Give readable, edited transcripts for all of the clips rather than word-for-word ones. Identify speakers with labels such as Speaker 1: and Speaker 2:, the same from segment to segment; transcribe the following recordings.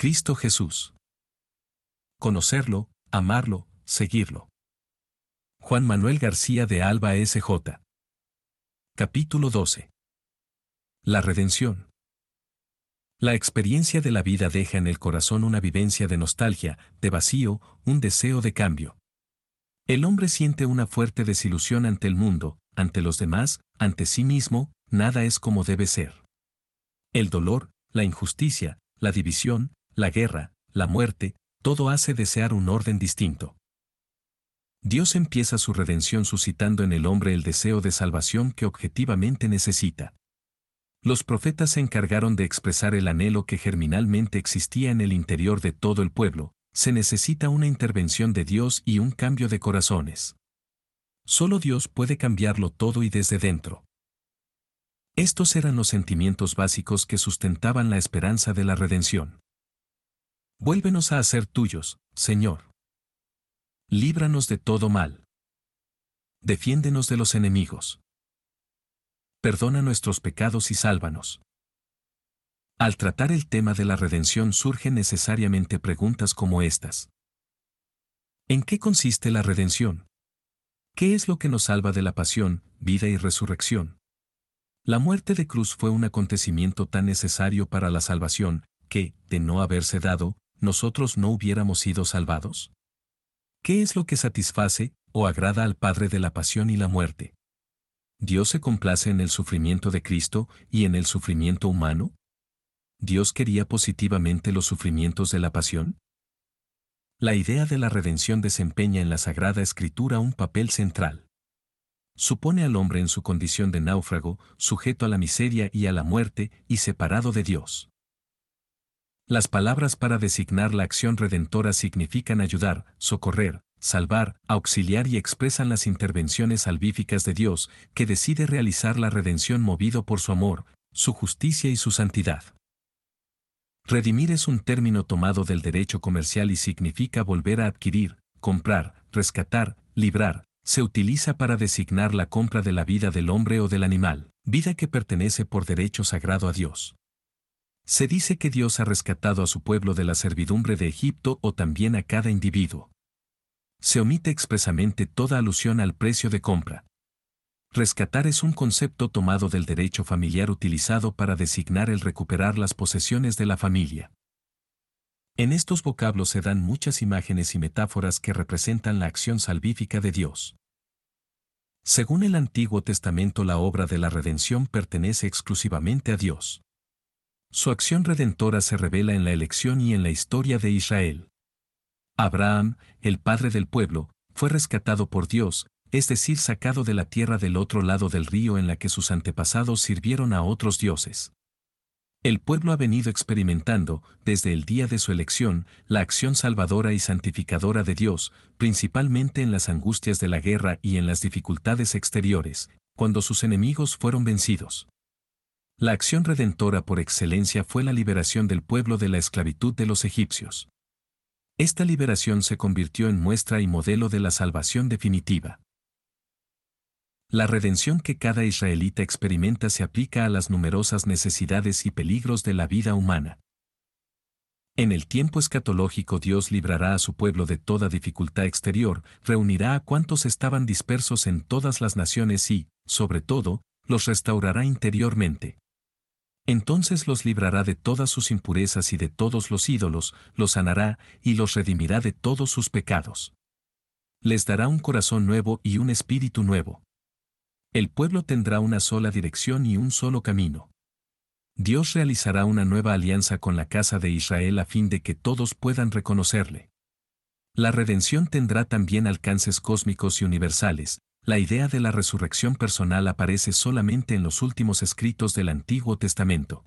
Speaker 1: Cristo Jesús. Conocerlo, amarlo, seguirlo. Juan Manuel García de Alba S.J. Capítulo 12. La redención. La experiencia de la vida deja en el corazón una vivencia de nostalgia, de vacío, un deseo de cambio. El hombre siente una fuerte desilusión ante el mundo, ante los demás, ante sí mismo, nada es como debe ser. El dolor, la injusticia, la división, la guerra, la muerte, todo hace desear un orden distinto. Dios empieza su redención suscitando en el hombre el deseo de salvación que objetivamente necesita. Los profetas se encargaron de expresar el anhelo que germinalmente existía en el interior de todo el pueblo. Se necesita una intervención de Dios y un cambio de corazones. Solo Dios puede cambiarlo todo y desde dentro. Estos eran los sentimientos básicos que sustentaban la esperanza de la redención. Vuélvenos a hacer tuyos, Señor. Líbranos de todo mal. Defiéndenos de los enemigos. Perdona nuestros pecados y sálvanos. Al tratar el tema de la redención surgen necesariamente preguntas como estas. ¿En qué consiste la redención? ¿Qué es lo que nos salva de la pasión, vida y resurrección? La muerte de cruz fue un acontecimiento tan necesario para la salvación, que, de no haberse dado, nosotros no hubiéramos sido salvados. ¿Qué es lo que satisface o agrada al Padre de la pasión y la muerte? ¿Dios se complace en el sufrimiento de Cristo y en el sufrimiento humano? ¿Dios quería positivamente los sufrimientos de la pasión? La idea de la redención desempeña en la Sagrada Escritura un papel central. Supone al hombre en su condición de náufrago, sujeto a la miseria y a la muerte, y separado de Dios. Las palabras para designar la acción redentora significan ayudar, socorrer, salvar, auxiliar y expresan las intervenciones salvíficas de Dios, que decide realizar la redención movido por su amor, su justicia y su santidad. Redimir es un término tomado del derecho comercial y significa volver a adquirir, comprar, rescatar, librar. Se utiliza para designar la compra de la vida del hombre o del animal, vida que pertenece por derecho sagrado a Dios. Se dice que Dios ha rescatado a su pueblo de la servidumbre de Egipto o también a cada individuo. Se omite expresamente toda alusión al precio de compra. Rescatar es un concepto tomado del derecho familiar utilizado para designar el recuperar las posesiones de la familia. En estos vocablos se dan muchas imágenes y metáforas que representan la acción salvífica de Dios. Según el Antiguo Testamento, la obra de la redención pertenece exclusivamente a Dios. Su acción redentora se revela en la elección y en la historia de Israel. Abraham, el padre del pueblo, fue rescatado por Dios, es decir, sacado de la tierra del otro lado del río en la que sus antepasados sirvieron a otros dioses. El pueblo ha venido experimentando, desde el día de su elección, la acción salvadora y santificadora de Dios, principalmente en las angustias de la guerra y en las dificultades exteriores, cuando sus enemigos fueron vencidos. La acción redentora por excelencia fue la liberación del pueblo de la esclavitud de los egipcios. Esta liberación se convirtió en muestra y modelo de la salvación definitiva. La redención que cada israelita experimenta se aplica a las numerosas necesidades y peligros de la vida humana. En el tiempo escatológico Dios librará a su pueblo de toda dificultad exterior, reunirá a cuantos estaban dispersos en todas las naciones y, sobre todo, los restaurará interiormente. Entonces los librará de todas sus impurezas y de todos los ídolos, los sanará y los redimirá de todos sus pecados. Les dará un corazón nuevo y un espíritu nuevo. El pueblo tendrá una sola dirección y un solo camino. Dios realizará una nueva alianza con la casa de Israel a fin de que todos puedan reconocerle. La redención tendrá también alcances cósmicos y universales. La idea de la resurrección personal aparece solamente en los últimos escritos del Antiguo Testamento.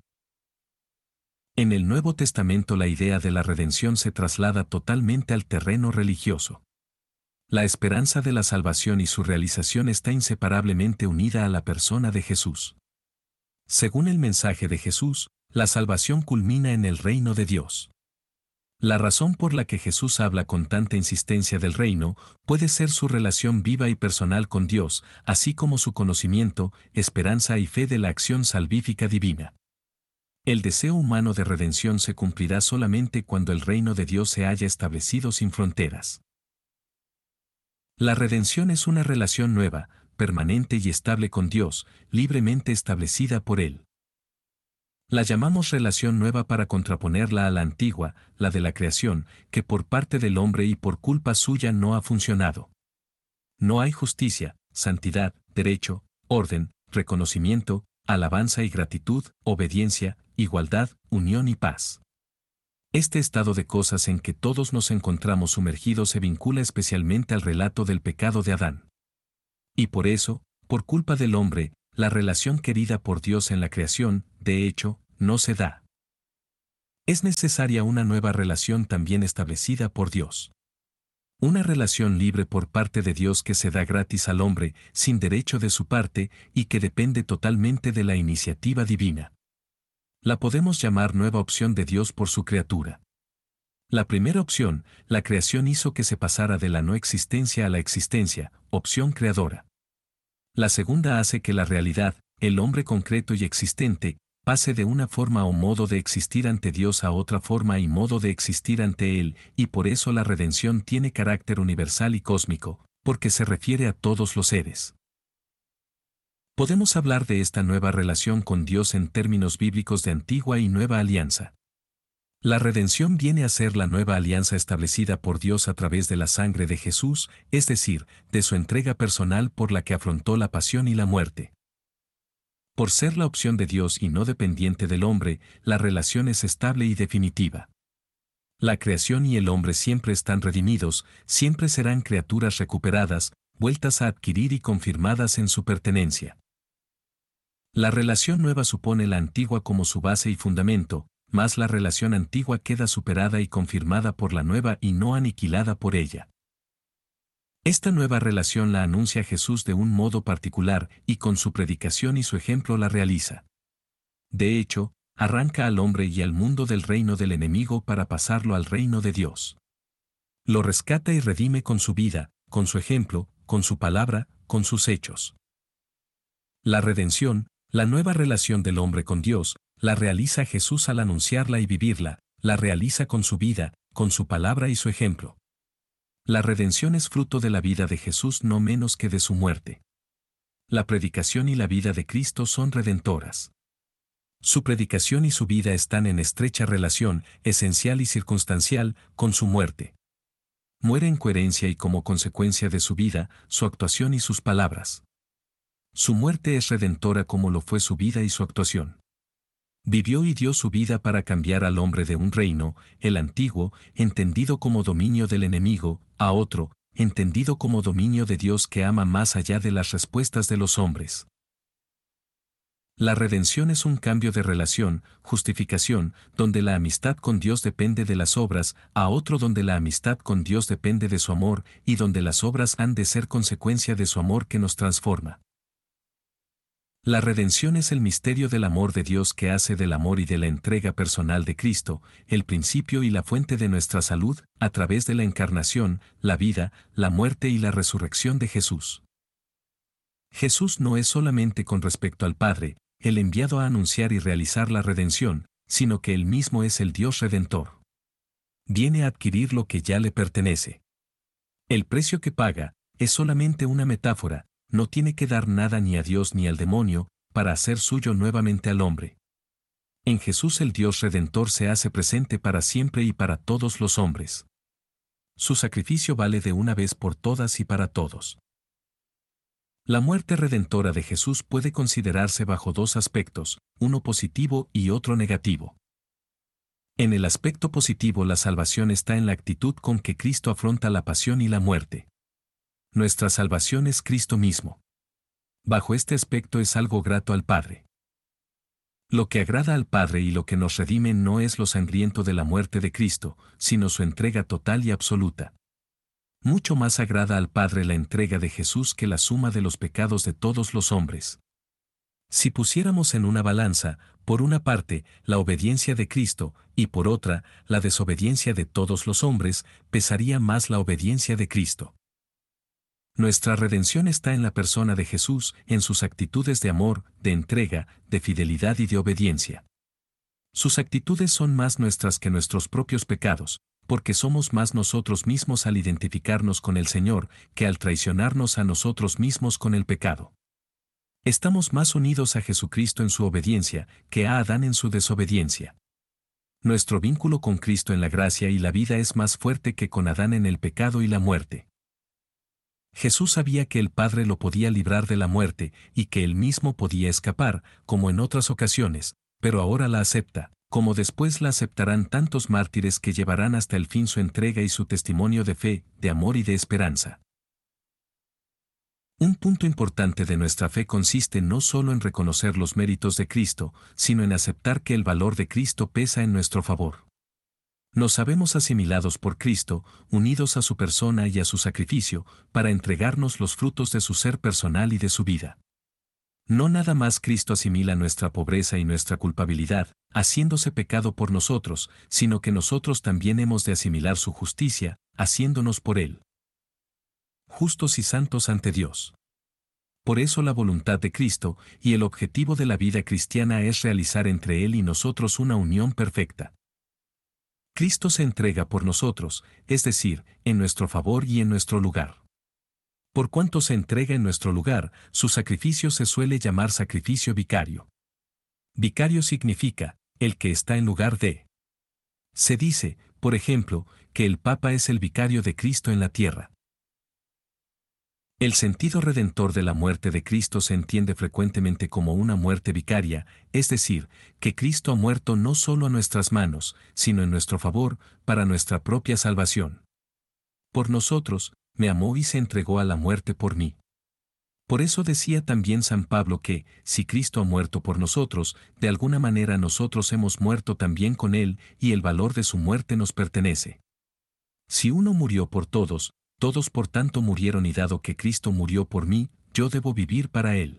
Speaker 1: En el Nuevo Testamento la idea de la redención se traslada totalmente al terreno religioso. La esperanza de la salvación y su realización está inseparablemente unida a la persona de Jesús. Según el mensaje de Jesús, la salvación culmina en el reino de Dios. La razón por la que Jesús habla con tanta insistencia del reino puede ser su relación viva y personal con Dios, así como su conocimiento, esperanza y fe de la acción salvífica divina. El deseo humano de redención se cumplirá solamente cuando el reino de Dios se haya establecido sin fronteras. La redención es una relación nueva, permanente y estable con Dios, libremente establecida por Él. La llamamos relación nueva para contraponerla a la antigua, la de la creación, que por parte del hombre y por culpa suya no ha funcionado. No hay justicia, santidad, derecho, orden, reconocimiento, alabanza y gratitud, obediencia, igualdad, unión y paz. Este estado de cosas en que todos nos encontramos sumergidos se vincula especialmente al relato del pecado de Adán. Y por eso, por culpa del hombre, la relación querida por Dios en la creación, de hecho, no se da. Es necesaria una nueva relación también establecida por Dios. Una relación libre por parte de Dios que se da gratis al hombre, sin derecho de su parte, y que depende totalmente de la iniciativa divina. La podemos llamar nueva opción de Dios por su criatura. La primera opción, la creación hizo que se pasara de la no existencia a la existencia, opción creadora. La segunda hace que la realidad, el hombre concreto y existente, pase de una forma o modo de existir ante Dios a otra forma y modo de existir ante Él, y por eso la redención tiene carácter universal y cósmico, porque se refiere a todos los seres. Podemos hablar de esta nueva relación con Dios en términos bíblicos de antigua y nueva alianza. La redención viene a ser la nueva alianza establecida por Dios a través de la sangre de Jesús, es decir, de su entrega personal por la que afrontó la pasión y la muerte. Por ser la opción de Dios y no dependiente del hombre, la relación es estable y definitiva. La creación y el hombre siempre están redimidos, siempre serán criaturas recuperadas, vueltas a adquirir y confirmadas en su pertenencia. La relación nueva supone la antigua como su base y fundamento, mas la relación antigua queda superada y confirmada por la nueva y no aniquilada por ella. Esta nueva relación la anuncia Jesús de un modo particular y con su predicación y su ejemplo la realiza. De hecho, arranca al hombre y al mundo del reino del enemigo para pasarlo al reino de Dios. Lo rescata y redime con su vida, con su ejemplo, con su palabra, con sus hechos. La redención, la nueva relación del hombre con Dios, la realiza Jesús al anunciarla y vivirla, la realiza con su vida, con su palabra y su ejemplo. La redención es fruto de la vida de Jesús no menos que de su muerte. La predicación y la vida de Cristo son redentoras. Su predicación y su vida están en estrecha relación, esencial y circunstancial, con su muerte. Muere en coherencia y como consecuencia de su vida, su actuación y sus palabras. Su muerte es redentora como lo fue su vida y su actuación. Vivió y dio su vida para cambiar al hombre de un reino, el antiguo, entendido como dominio del enemigo, a otro, entendido como dominio de Dios que ama más allá de las respuestas de los hombres. La redención es un cambio de relación, justificación, donde la amistad con Dios depende de las obras, a otro donde la amistad con Dios depende de su amor, y donde las obras han de ser consecuencia de su amor que nos transforma. La redención es el misterio del amor de Dios que hace del amor y de la entrega personal de Cristo, el principio y la fuente de nuestra salud, a través de la encarnación, la vida, la muerte y la resurrección de Jesús. Jesús no es solamente con respecto al Padre, el enviado a anunciar y realizar la redención, sino que Él mismo es el Dios Redentor. Viene a adquirir lo que ya le pertenece. El precio que paga es solamente una metáfora, no tiene que dar nada ni a Dios ni al demonio, para hacer suyo nuevamente al hombre. En Jesús el Dios Redentor se hace presente para siempre y para todos los hombres. Su sacrificio vale de una vez por todas y para todos. La muerte redentora de Jesús puede considerarse bajo dos aspectos, uno positivo y otro negativo. En el aspecto positivo la salvación está en la actitud con que Cristo afronta la pasión y la muerte. Nuestra salvación es Cristo mismo. Bajo este aspecto es algo grato al Padre. Lo que agrada al Padre y lo que nos redime no es lo sangriento de la muerte de Cristo, sino su entrega total y absoluta. Mucho más agrada al Padre la entrega de Jesús que la suma de los pecados de todos los hombres. Si pusiéramos en una balanza, por una parte, la obediencia de Cristo, y por otra, la desobediencia de todos los hombres, pesaría más la obediencia de Cristo. Nuestra redención está en la persona de Jesús, en sus actitudes de amor, de entrega, de fidelidad y de obediencia. Sus actitudes son más nuestras que nuestros propios pecados, porque somos más nosotros mismos al identificarnos con el Señor que al traicionarnos a nosotros mismos con el pecado. Estamos más unidos a Jesucristo en su obediencia que a Adán en su desobediencia. Nuestro vínculo con Cristo en la gracia y la vida es más fuerte que con Adán en el pecado y la muerte. Jesús sabía que el Padre lo podía librar de la muerte y que él mismo podía escapar, como en otras ocasiones, pero ahora la acepta, como después la aceptarán tantos mártires que llevarán hasta el fin su entrega y su testimonio de fe, de amor y de esperanza. Un punto importante de nuestra fe consiste no solo en reconocer los méritos de Cristo, sino en aceptar que el valor de Cristo pesa en nuestro favor. Nos sabemos asimilados por Cristo, unidos a su persona y a su sacrificio, para entregarnos los frutos de su ser personal y de su vida. No nada más Cristo asimila nuestra pobreza y nuestra culpabilidad, haciéndose pecado por nosotros, sino que nosotros también hemos de asimilar su justicia, haciéndonos por Él justos y santos ante Dios. Por eso la voluntad de Cristo y el objetivo de la vida cristiana es realizar entre Él y nosotros una unión perfecta. Cristo se entrega por nosotros, es decir, en nuestro favor y en nuestro lugar. Por cuanto se entrega en nuestro lugar, su sacrificio se suele llamar sacrificio vicario. Vicario significa, el que está en lugar de. Se dice, por ejemplo, que el Papa es el vicario de Cristo en la tierra. El sentido redentor de la muerte de Cristo se entiende frecuentemente como una muerte vicaria, es decir, que Cristo ha muerto no solo a nuestras manos, sino en nuestro favor, para nuestra propia salvación. Por nosotros, me amó y se entregó a la muerte por mí. Por eso decía también San Pablo que, si Cristo ha muerto por nosotros, de alguna manera nosotros hemos muerto también con Él, y el valor de su muerte nos pertenece. Si uno murió por todos, todos por tanto murieron y dado que Cristo murió por mí, yo debo vivir para Él.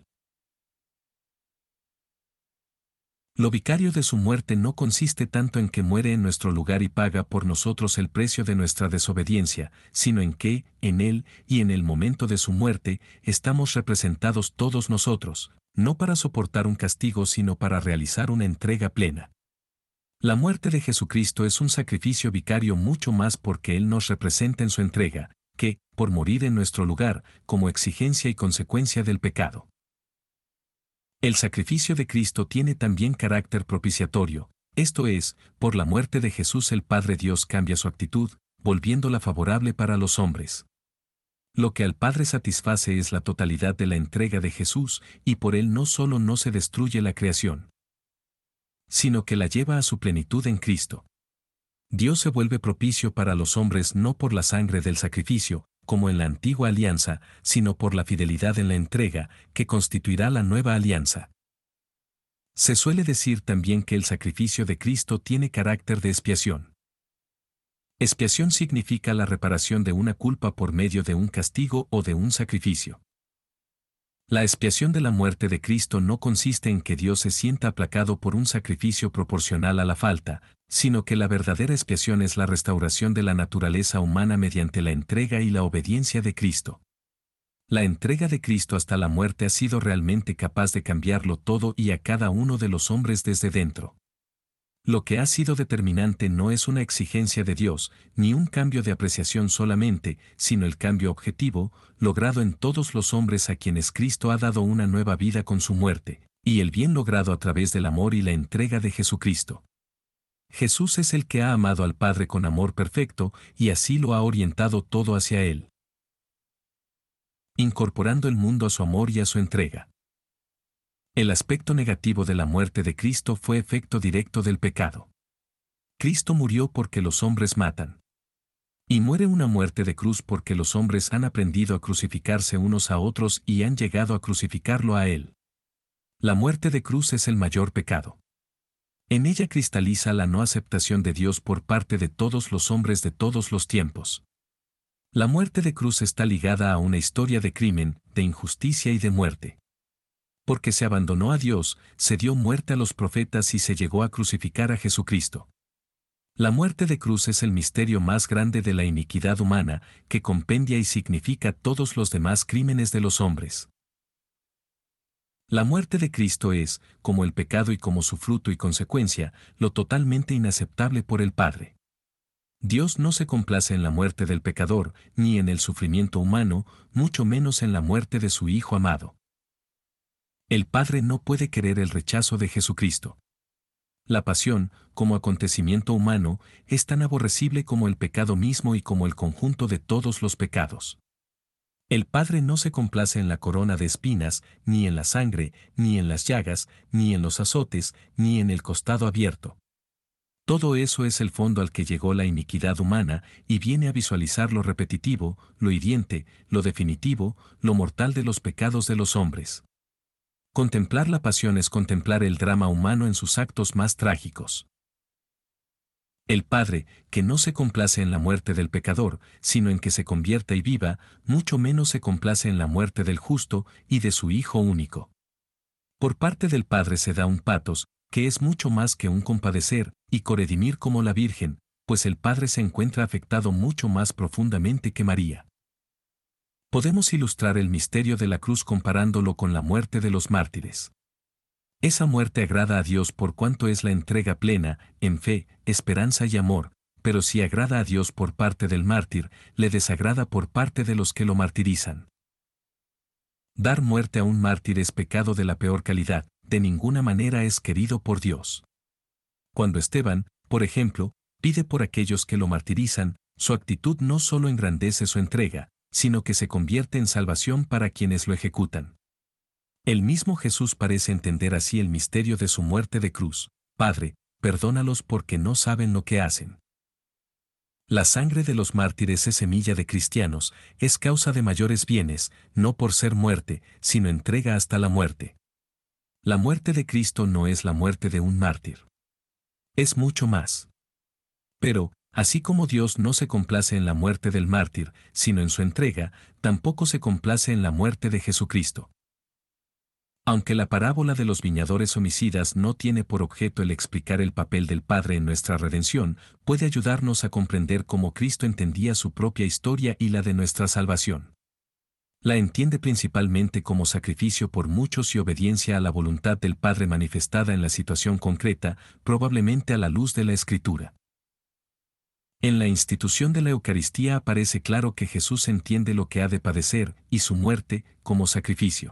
Speaker 1: Lo vicario de su muerte no consiste tanto en que muere en nuestro lugar y paga por nosotros el precio de nuestra desobediencia, sino en que, en Él y en el momento de su muerte, estamos representados todos nosotros, no para soportar un castigo sino para realizar una entrega plena. La muerte de Jesucristo es un sacrificio vicario mucho más porque Él nos representa en su entrega, que, por morir en nuestro lugar, como exigencia y consecuencia del pecado. El sacrificio de Cristo tiene también carácter propiciatorio, esto es, por la muerte de Jesús el Padre Dios cambia su actitud, volviéndola favorable para los hombres. Lo que al Padre satisface es la totalidad de la entrega de Jesús, y por Él no solo no se destruye la creación, sino que la lleva a su plenitud en Cristo. Dios se vuelve propicio para los hombres no por la sangre del sacrificio, como en la antigua alianza, sino por la fidelidad en la entrega, que constituirá la nueva alianza. Se suele decir también que el sacrificio de Cristo tiene carácter de expiación. Expiación significa la reparación de una culpa por medio de un castigo o de un sacrificio. La expiación de la muerte de Cristo no consiste en que Dios se sienta aplacado por un sacrificio proporcional a la falta, sino que la verdadera expiación es la restauración de la naturaleza humana mediante la entrega y la obediencia de Cristo. La entrega de Cristo hasta la muerte ha sido realmente capaz de cambiarlo todo y a cada uno de los hombres desde dentro. Lo que ha sido determinante no es una exigencia de Dios, ni un cambio de apreciación solamente, sino el cambio objetivo, logrado en todos los hombres a quienes Cristo ha dado una nueva vida con su muerte, y el bien logrado a través del amor y la entrega de Jesucristo. Jesús es el que ha amado al Padre con amor perfecto, y así lo ha orientado todo hacia Él, incorporando el mundo a su amor y a su entrega. El aspecto negativo de la muerte de Cristo fue efecto directo del pecado. Cristo murió porque los hombres matan. Y muere una muerte de cruz porque los hombres han aprendido a crucificarse unos a otros y han llegado a crucificarlo a Él. La muerte de cruz es el mayor pecado. En ella cristaliza la no aceptación de Dios por parte de todos los hombres de todos los tiempos. La muerte de cruz está ligada a una historia de crimen, de injusticia y de muerte. Porque se abandonó a Dios, se dio muerte a los profetas y se llegó a crucificar a Jesucristo. La muerte de cruz es el misterio más grande de la iniquidad humana, que compendia y significa todos los demás crímenes de los hombres. La muerte de Cristo es, como el pecado y como su fruto y consecuencia, lo totalmente inaceptable por el Padre. Dios no se complace en la muerte del pecador, ni en el sufrimiento humano, mucho menos en la muerte de su Hijo amado. El Padre no puede querer el rechazo de Jesucristo. La pasión, como acontecimiento humano, es tan aborrecible como el pecado mismo y como el conjunto de todos los pecados. El Padre no se complace en la corona de espinas, ni en la sangre, ni en las llagas, ni en los azotes, ni en el costado abierto. Todo eso es el fondo al que llegó la iniquidad humana y viene a visualizar lo repetitivo, lo hiriente, lo definitivo, lo mortal de los pecados de los hombres. Contemplar la pasión es contemplar el drama humano en sus actos más trágicos. El Padre, que no se complace en la muerte del pecador, sino en que se convierta y viva, mucho menos se complace en la muerte del justo y de su Hijo único. Por parte del Padre se da un patos, que es mucho más que un compadecer, y coredimir como la Virgen, pues el Padre se encuentra afectado mucho más profundamente que María. Podemos ilustrar el misterio de la cruz comparándolo con la muerte de los mártires. Esa muerte agrada a Dios por cuanto es la entrega plena, en fe, esperanza y amor, pero si agrada a Dios por parte del mártir, le desagrada por parte de los que lo martirizan. Dar muerte a un mártir es pecado de la peor calidad, de ninguna manera es querido por Dios. Cuando Esteban, por ejemplo, pide por aquellos que lo martirizan, su actitud no solo engrandece su entrega, sino que se convierte en salvación para quienes lo ejecutan. El mismo Jesús parece entender así el misterio de su muerte de cruz. Padre, perdónalos porque no saben lo que hacen. La sangre de los mártires es semilla de cristianos, es causa de mayores bienes, no por ser muerte, sino entrega hasta la muerte. La muerte de Cristo no es la muerte de un mártir. Es mucho más. Pero, así como Dios no se complace en la muerte del mártir, sino en su entrega, tampoco se complace en la muerte de Jesucristo. Aunque la parábola de los viñadores homicidas no tiene por objeto el explicar el papel del Padre en nuestra redención, puede ayudarnos a comprender cómo Cristo entendía su propia historia y la de nuestra salvación. La entiende principalmente como sacrificio por muchos y obediencia a la voluntad del Padre manifestada en la situación concreta, probablemente a la luz de la Escritura. En la institución de la Eucaristía aparece claro que Jesús entiende lo que ha de padecer, y su muerte, como sacrificio.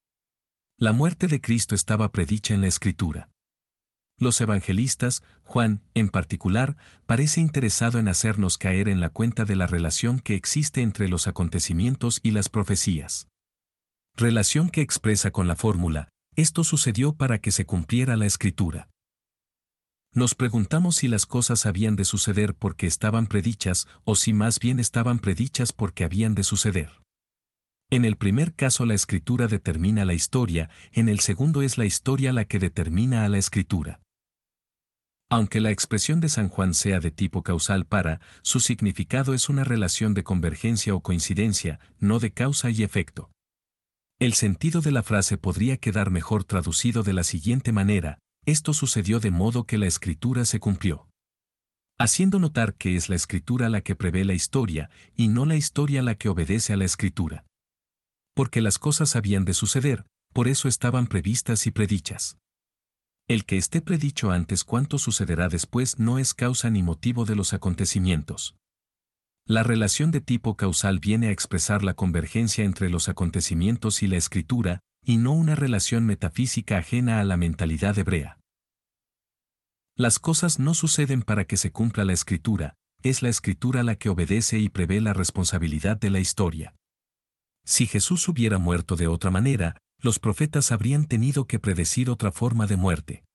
Speaker 1: La muerte de Cristo estaba predicha en la Escritura. Los evangelistas, Juan, en particular, parece interesado en hacernos caer en la cuenta de la relación que existe entre los acontecimientos y las profecías. Relación que expresa con la fórmula, esto sucedió para que se cumpliera la Escritura. Nos preguntamos si las cosas habían de suceder porque estaban predichas o si más bien estaban predichas porque habían de suceder. En el primer caso la Escritura determina la historia, en el segundo es la historia la que determina a la Escritura. Aunque la expresión de San Juan sea de tipo causal para, su significado es una relación de convergencia o coincidencia, no de causa y efecto. El sentido de la frase podría quedar mejor traducido de la siguiente manera: esto sucedió de modo que la Escritura se cumplió. Haciendo notar que es la Escritura la que prevé la historia, y no la historia la que obedece a la Escritura. Porque las cosas habían de suceder, por eso estaban previstas y predichas. El que esté predicho antes cuánto sucederá después no es causa ni motivo de los acontecimientos. La relación de tipo causal viene a expresar la convergencia entre los acontecimientos y la Escritura, y no una relación metafísica ajena a la mentalidad hebrea. Las cosas no suceden para que se cumpla la Escritura, es la Escritura la que obedece y prevé la responsabilidad de la historia. Si Jesús hubiera muerto de otra manera, los profetas habrían tenido que predecir otra forma de muerte.